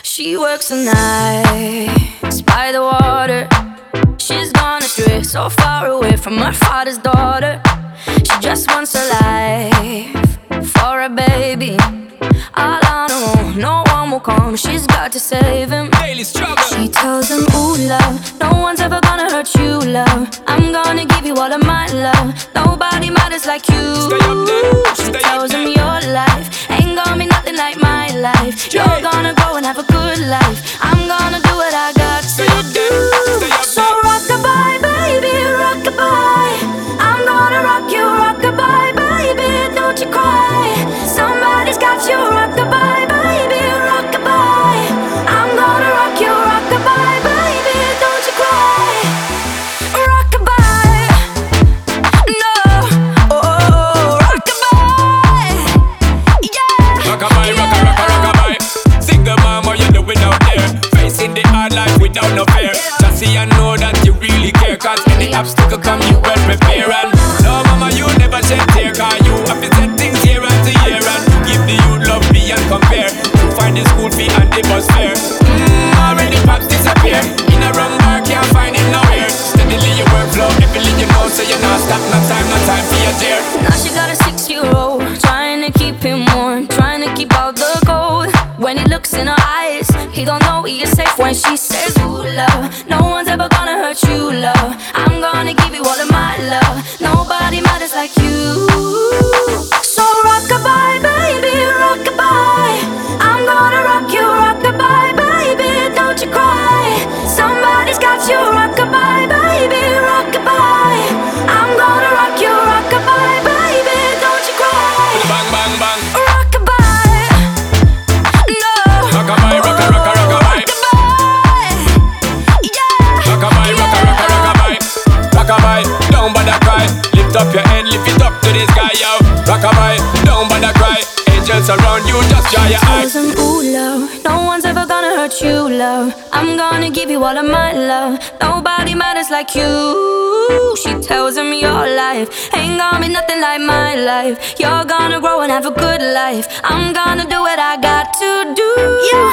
She works the nights by the water. She's gone astray, so far away from her father's daughter. She just wants a life for a baby, all on her own. No one will come, she's got to save him. Daily struggle. She tells him, ooh love, no one's ever gonna hurt you, love. I'm gonna give you all of my love. Nobody matters like you. Stay up there. She tells him your life ain't gonna be nothing like my life. You're gonna go and have a good life. I'm gonna do what I got to do. So rock-a-bye, baby, rock-a-bye. I'm gonna rock you, rock-a-bye, baby, don't you cry. Somebody's got you, rock-a-bye, baby, rock-a-bye. I'm gonna rock you, rock-a-bye, baby, don't you cry. Rock-a-bye, no, oh, rock-a-bye, yeah. Rock-a-bye, rock-a-bye. Single mom, what you doing out there? Facing the hard life without no fear. Just see and know that you really care, cause any obstacle come you well prepare. And no mama, you never shed tear, cause you have to set things year after year. And give the youth love beyond compare. To find the school fee and the bus fare. Already pops disappear. In a wrong bar, can't find it nowhere. Steadily your workflow, everything you know, so you not stop, no time for your dear. Now she got a 6-year-old, trying to keep him warm, trying to keep out the cold. When he looks in her eyes, he don't know he is safe. When she says, ooh love, no one's ever gonna hurt you, love. I'm gonna give you all of my love. Nobody matters like you. So rock-a-bye, baby, rock-a-bye. I'm gonna rock you, rock-a-bye, baby, don't you cry. Somebody's got you, rock-a-bye, baby, rock-a-bye. I'm gonna rock you, rock-a-bye, baby, don't you cry. Bang, bang, bang. Rock-a-bye, no. Rock-a-bye, rock-a-bye. Rock-a-bye, yeah. Rock-a-bye, rock-a-bye. Rock-a-bye, don't bother cry. Lift up your head, lift it up to the sky, yo. Rock-a-bye, don't bother cry. Angels around you, just dry your eyes. Tells him, ooh love, no one's ever gonna hurt you, love. I'm gonna give you all of my love. Nobody matters like you. She tells him your life ain't gonna be nothing like my life. You're gonna grow and have a good life. I'm gonna do what I got to do. Yeah.